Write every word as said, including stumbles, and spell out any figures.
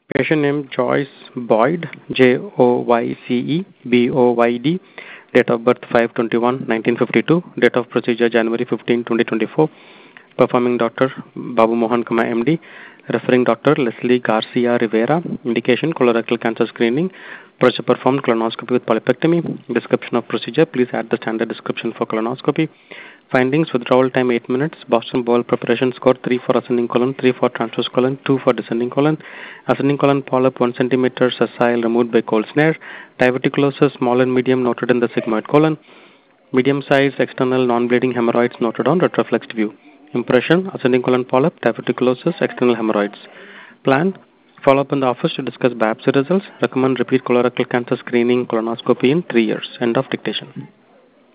Patient name Joyce Boyd, J O Y C E B O Y D. Date of birth five twenty-one nineteen fifty-two. Date of procedure January fifteenth twenty twenty-four. Performing doctor Babu Mohan Kama M D. Referring doctor Leslie Garcia Rivera. Indication colorectal cancer screening. Procedure performed colonoscopy with polypectomy. Description of procedure. Please add the standard description for colonoscopy. Findings: withdrawal time eight minutes. Boston bowel preparation score three for ascending colon, three for transverse colon, two for descending colon. Ascending colon polyp one centimeter, sessile, removed by cold snare. Diverticulosis small and medium noted in the sigmoid colon. Medium size external non-bleeding hemorrhoids noted on retroflexed view. Impression: ascending colon polyp, diverticulosis, external hemorrhoids. Plan: follow up in the office to discuss biopsy results. Recommend repeat colorectal cancer screening colonoscopy in three years. End of dictation.